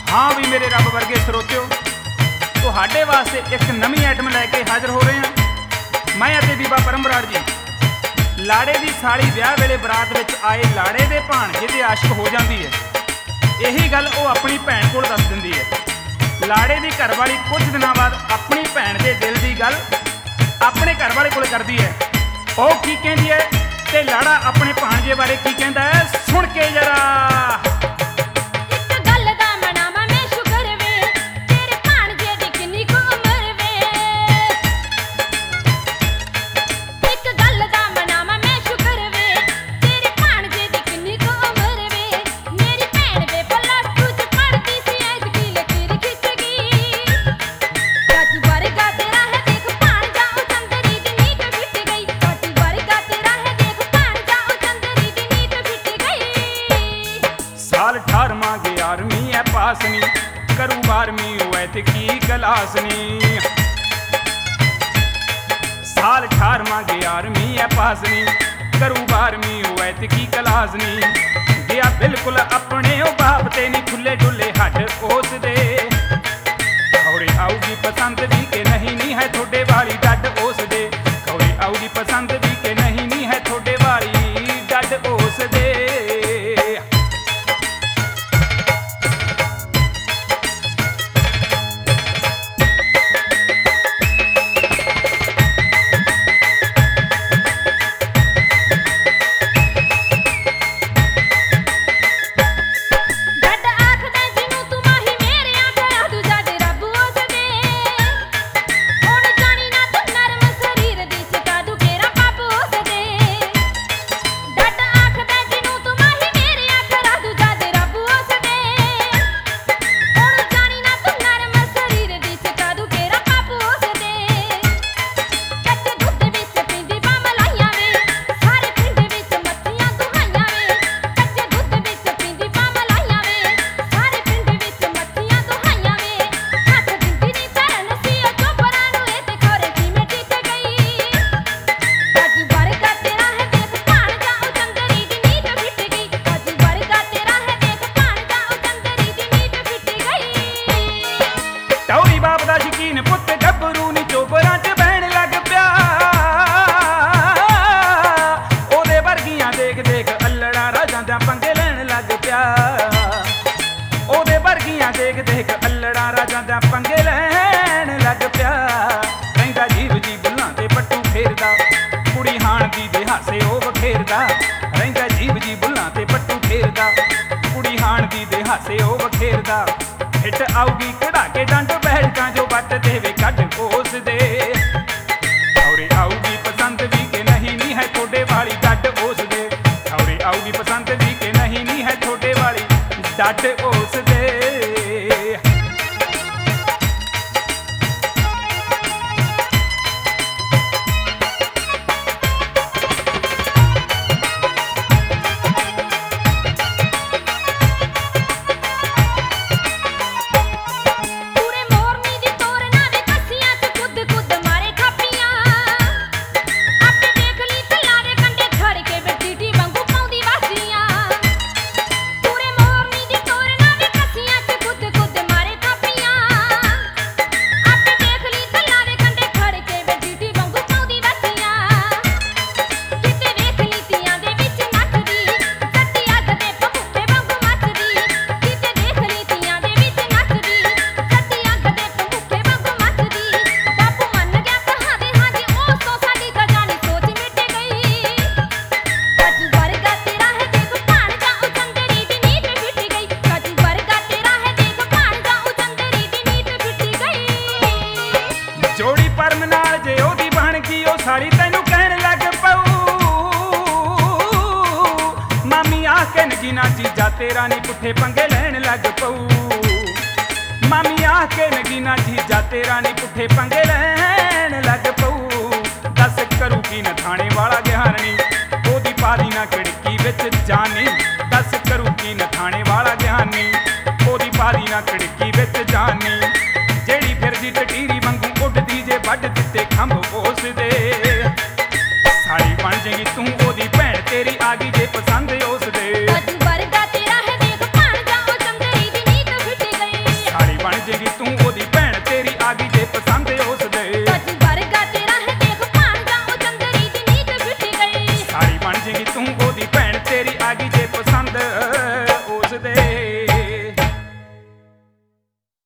हाँ भी मेरे रब वर्गे ਸਰੋਤਿਓ ਤੁਹਾਡੇ ਵਾਸਤੇ ਇੱਕ ਨਵੀਂ ਆਈਟਮ ਲੈ ਕੇ ਹਾਜ਼ਰ ਹੋ ਰਹੇ ਹਾਂ। ਮੈਂ ਅਤੇ ਬੀਬਾ ਪਰਮਬਰਾੜ ਜੀ ਲਾੜੇ ਦੀ ਸਾਲੀ ਵਿਆਹ ਵੇਲੇ ਬਰਾਤ ਵਿੱਚ ਆਏ ਲਾੜੇ ਦੇ ਭਾਣਜੇ ਦੇ ਆਸ਼ਿਕ ਹੋ ਜਾਂਦੀ ਹੈ। ਇਹੀ ਗੱਲ ਉਹ ਆਪਣੀ ਭੈਣ ਕੋਲ ਦੱਸ ਦਿੰਦੀ ਹੈ। ਲਾੜੇ ਦੀ ਘਰਵਾਲੀ ਕੁਝ ਦਿਨਾਂ ਬਾਅਦ ਆਪਣੀ ਭੈਣ ਦੇ ਦਿਲ ਦੀ ਗੱਲ ਆਪਣੇ ਘਰਵਾਲੇ ਕੋਲ ਕਰਦੀ ਹੈ। ਉਹ ਕੀ ਕਹਿੰਦੀ ਹੈ ਤੇ ਲਾੜਾ ਆਪਣੇ ਭਾਣਜੇ ਬਾਰੇ ਕੀ ਕਹਿੰਦਾ ਹੈ, ਸੁਣ ਕੇ ਜਰਾ। साल 18वां 11वीं है पासनी करूँ 12वीं हुए थे की क्लासनी। साल 18वां 11वीं है पासनी करूँ 12वीं हुए थे की क्लासनी। गया बिल्कुल अपने ओ बाप ते नहीं खुले डुले हट उस दे। खौरे आऊगी पसंद भी के नहीं नी है थोड़े वाली डड उस दे। खौरे आऊगी पसंद भी के नहीं नी है थोड़े वाली डड उस दे। टौरी बाप दा शकीन पुत गभरू नी चोबरां च बहन लग पिया। ओदे वर्गियां देख देख अल्लड़ा राजां दा पंगे लैण लग पिया। ओदे वर्गियां देख देख अल्लड़ा राजां दा पंगे लैण लग पिया। रहिंदा जीव जी बुल्लां ते पट्टू फेरदा कुड़ी हाण दी दे हासे ओ वखेरदा। रहिंदा जीव जी बुल्लां ते पट्टू फेरदा कुड़ी हाण दी दे हासे ओ वखेरदा। हिट आऊगी कढ़ा के डंड बैठका जो बट देवे कट कोस दे। खौरे आऊगी पसंद भी के नहीं नी है थोड़े वाली डट ओस दे। खौरे आऊगी पसंद भी के नहीं नी है थोड़े वाली डट ओस दे। जोड़ी परम नाल जे ओदी बन गई ओ साली तैनू कहण लग पऊ। मामी आ के नगीना चीजा तेरा नी पुठे पंगे लैण लग पऊ। मामी आ के नगीना चीजा तेरा नी पुठे पंगे लैण लग पऊ। दस करू की न थाने वाला ज्ञानी ओदी पादी ना खिड़की विच जानी। दस करू की न थाने वाला ज्ञानी ओदी पादी ना खिड़की विच जानी। जेड़ी फिरदी टटी